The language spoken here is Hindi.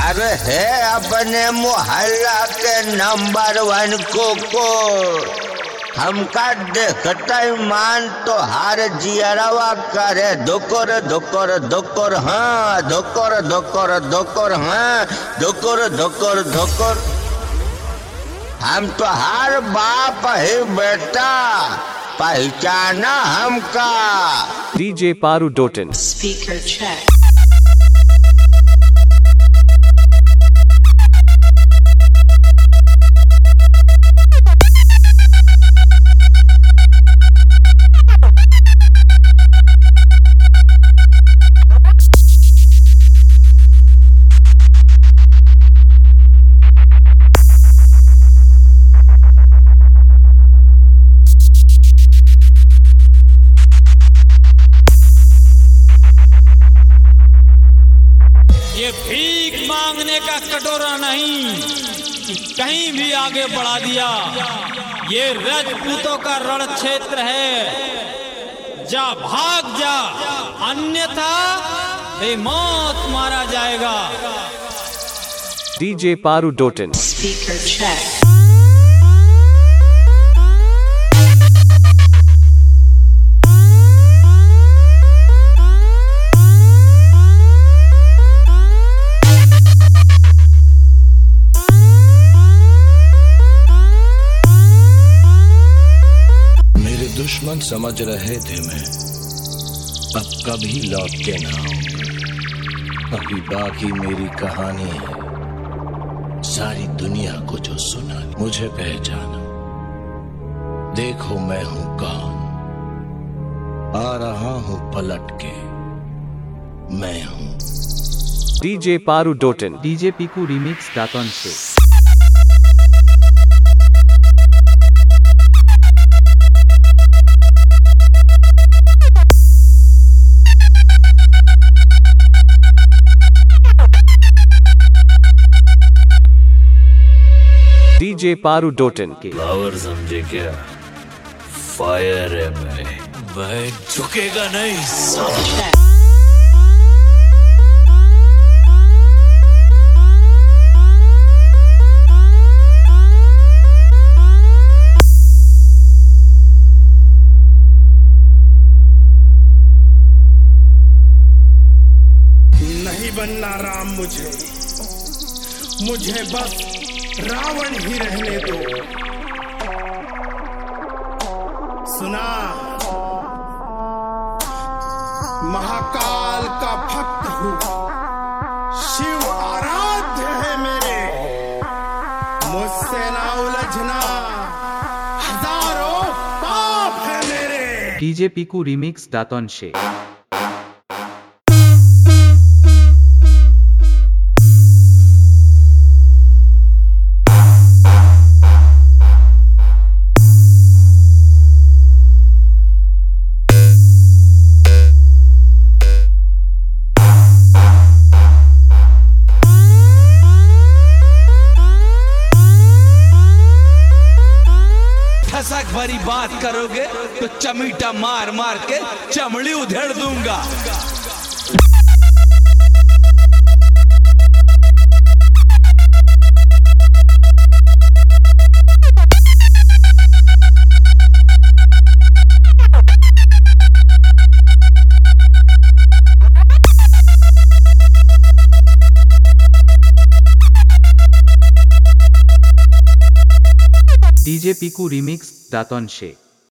अरे है अपने मोहल्ला के नंबर 1 कुकुर। हमका देखता ही मान तो हार जियरवा करे दुकुर दुकुर दुकुर, हाँ दुकुर दुकुर दुकुर, हाँ दुकुर दुकुर दुकुर। हम तो हर बाप ही बेटा, पहचाना हमका। DJ Paru Dotan. Speaker check. ये भीख मांगने का कटोरा नहीं कि कहीं भी आगे बढ़ा दिया। ये राजपूतों का रण क्षेत्र है, जा भाग जा, अन्यथा बेमौत मारा जाएगा। DJ Paru Dotan. Speaker check. दुश्मन समझ रहे थे मैं अब कभी लौट के ना आऊंगा। अभी बाकी मेरी कहानी है, सारी दुनिया को जो सुना मुझे पहचाना। देखो मैं हूं कौन, आ रहा हूं पलट के, मैं हूं DJ Paru Dotan. DJ Piku Remix Daton Show. DJ Paru Dotan. Power समझे क्या? फायर है मैं झुकेगा नहीं। Check. नहीं बनना राम मुझे बस रावण ही रहने दो। सुना, महाकाल का भक्त हूँ, शिव आराध्य है मेरे, मुझसे ना उलझना, हजारों पाप है मेरे। DJ Piku Remix Daton Show. Phasak भरी बात करोगे तो चमीटा मार मार के चमड़ी उधेड़ दूंगा। DJ Piku Remix Daton Show.